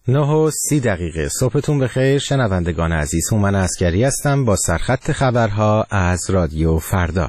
9:30 صبحتون بخیر شنوندگان عزیز. هومن عسکری هستم با سرخط خبرها از رادیو فردا.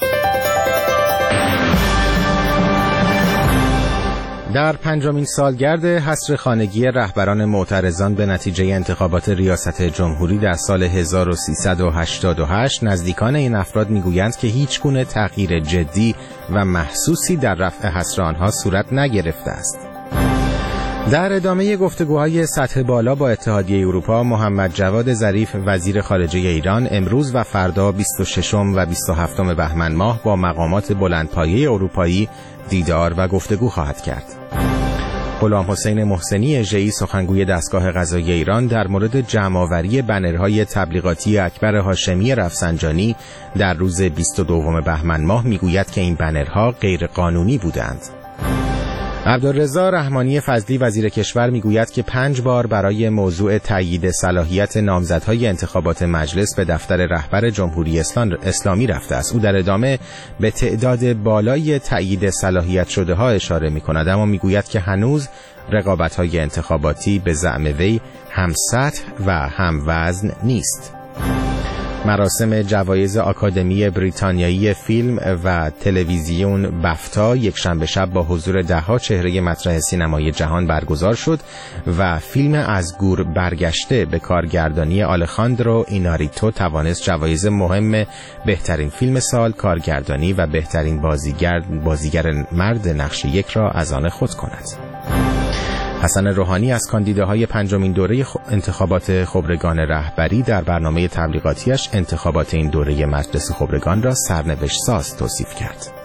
در 5مین سالگرد حصر خانگی رهبران معترضان به نتیجه انتخابات ریاست جمهوری در سال 1388 نزدیکان این افراد میگویند که هیچ گونه تغییر جدی و محسوسی در رفع حصر آنها صورت نگرفته است. در ادامه گفتگوهای سطح بالا با اتحادیه اروپا، محمد جواد ظریف وزیر خارجه ایران امروز و فردا 26 و 27 بهمن ماه با مقامات بلندپایه اروپایی دیدار و گفتگو خواهد کرد. غلام حسین محسنی ژئی سخنگوی دستگاه قضایی ایران در مورد جمع‌آوری بنرهای تبلیغاتی اکبر هاشمی رفسنجانی در روز 22 بهمن ماه میگوید که این بنرها غیر قانونی بودند. عبدالرضا رحمانی فضلی وزیر کشور میگوید که 5 بار برای موضوع تایید صلاحیت نامزدهای انتخابات مجلس به دفتر رهبر جمهوری اسلامی رفته است. او در ادامه به تعداد بالای تایید صلاحیت شده ها اشاره می کند، اما میگوید که هنوز رقابت‌های انتخاباتی به زعم وی هم سطح و هم وزن نیست. مراسم جوایز آکادمی بریتانیایی فیلم و تلویزیون بفتا یکشنبه شب با حضور ده‌ها چهره مطرح سینمای جهان برگزار شد و فیلم از گور برگشته به کارگردانی آلخاندرو ایناریتو توانست جوایز مهم بهترین فیلم سال، کارگردانی و بهترین بازیگر مرد نقش یک را از آن خود کند. حسن روحانی از کاندیداهای 5مین دوره انتخابات خبرگان رهبری در برنامه تبلیغاتیش انتخابات این دوره مجلس خبرگان را سرنوشت ساز توصیف کرد.